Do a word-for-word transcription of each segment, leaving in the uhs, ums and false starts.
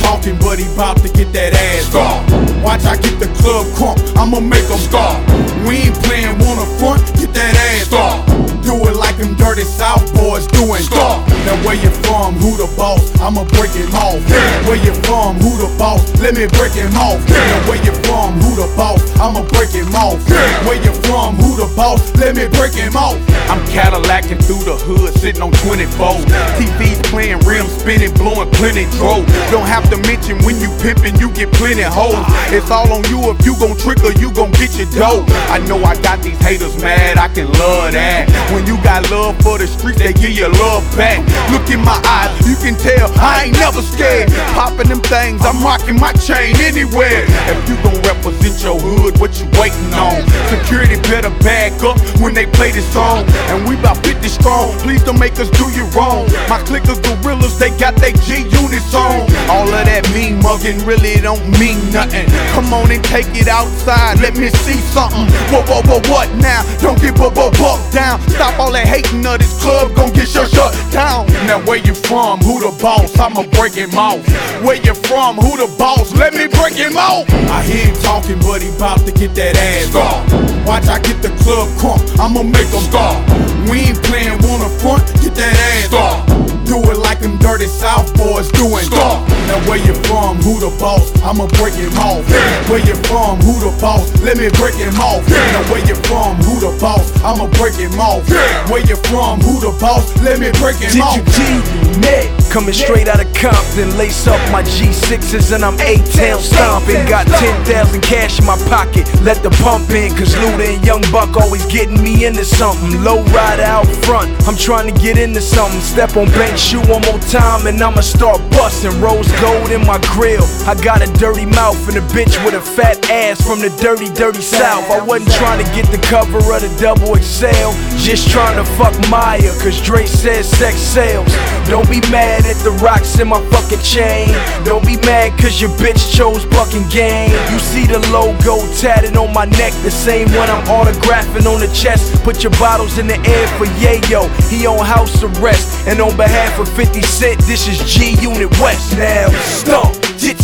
talking, but he bout to get that ass stop. Watch I get the club crunk, I'ma make him stop. We ain't playing wanna front, get that ass stop. Do it like them dirty South boys doing. Stop. Now where you from, who the boss? I'ma break him off. Yeah. Where you from, who the boss? Let me break him off. Yeah. Now where you from, who the boss? I'ma break him off. Yeah. Where you from, who the boss? Let me break him off. I'm Cadillacing through the hood, sitting on twenty-four. T V's playing, rims spinning, blowing plenty dro. Don't have to mention when you pimpin', you get plenty hoes. It's all on you if you gon' trick or you gon' get your dough. I know I got these haters mad, I can love that. When you got love for the streets, they give you love back. Look in my eyes, you can tell I ain't never scared. Popping them things, I'm rocking my chain anywhere. If you gon' represent your hood, what you waiting on? Security better back up when they play this song. And we bout fifty strong, please don't make us do you wrong. My clique of gorillas, they got they G units on. All of that mean mugging really don't mean nothing. Come on and take it outside, let me see something. Whoa, whoa, whoa, what now? Don't get bu bu buck down. Stop all that hating of this club, gon' get your shut down. Now where you from, who the boss? I'ma break him off. Where you from, who the boss? Let me break him off. I hear him talking, but he bout to get that ass stop. Watch I get the club crunk, I'ma make him stop. We ain't playing wanna front, get that ass stop. Do it like them dirty South boys doing. Stop. Now where you from, who the boss? I'ma break him off. Yeah. Where you from, who the boss? Let me break him off. Yeah. Now where you from, who the boss? I'ma break him off. Yeah. Where you from, who the boss? Let me break him off. G-U-G, coming straight out of Compton. Lace up my G sixes and I'm A-Town stomping. Got ten thousand cash in my pocket, let the pump in. Cause Luda and Young Buck always getting me into something. Low rider out front, I'm trying to get into something. Step on bench shoe one more time and I'ma start busting. Rose gold in my grill, I got a dirty mouth and a bitch with a fat ass from the dirty, dirty South. I wasn't trying to get the cover of the double X L, just trying to fuck Maya, cause Dre says sex sells. Don't be mad at the rocks in my fucking chain. Don't be mad cause your bitch chose Bucking Gang. You see the logo tatted on my neck, the same one I'm autographing on the chest. Put your bottles in the air for Yayo, he on house arrest. And on behalf of fifty cent, this is G Unit West. Now stomp, G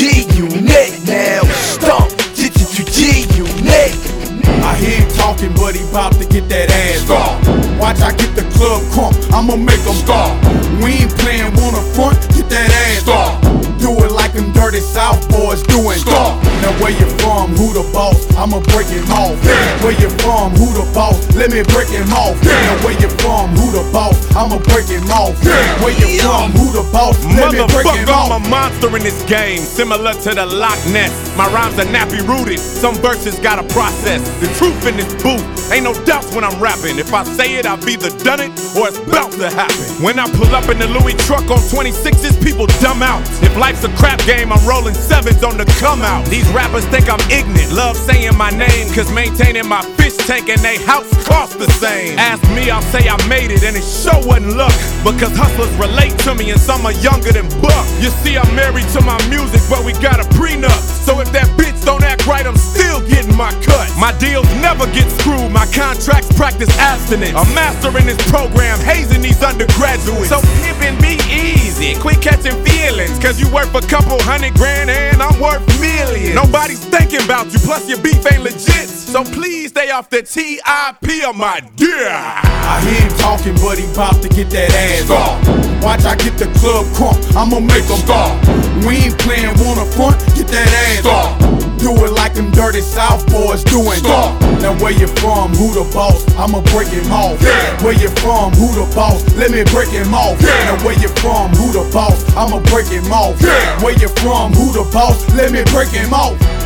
Unit. Now stomp, G Unit. I hear him talking, but he bout to get that ass stop. Watch I get the club crunk, I'ma make him stop. We ain't playing wanna front, get that ass stop. Do it like them dirty South boys doing. Stop. Now where you from, who the boss? I'ma break him off. Yeah. Where you from, who the boss? Let me break him off. Yeah. Now where you from, who the boss? I'ma break him off. Yeah. Where you from, who the boss? Let me break him off. I'm a monster in this game, similar to the Loch Ness. My rhymes are nappy rooted, some verses gotta process. The truth in this booth, ain't no doubts when I'm rapping. If I say it, I've either done it or it's bout to happen. When I pull up in the Louis truck on twenty-sixes, people dumb out. If life's a crap game, I'm rolling sevens on the come out. These rappers think I'm ignorant, love saying my name, cause maintaining my fish tank and they house cost the same. Ask me, I'll say I made it and it sure wasn't luck, because hustlers relate to me and some are younger than Buck. You see, I'm married to my music, but we got a prenup. So if that bitch don't act right, I'm still getting my cut. My deals never get screwed, my contracts practice abstinence. I'm mastering this program, hazing these undergraduates. So pimpin' be easy, quit catching feelings, cause you worth a couple hundred grand and I'm worth millions. Nobody's thinking about you, plus your beef ain't legit. So please stay off the T I P of my dear. I hear him talking, but he bout to get that ass stop. Watch I get the club crunk, I'ma make him stop. We ain't playing wanna front, get that ass stop. Do it like them dirty South boys doing. Stop. Now where you from, who the boss? I'ma break him off. Yeah. Where you from, who the boss? Let me break him off. Yeah. Now where you from, who the boss? I'ma break him off. Yeah. Where you from, who the boss? Let me break him off.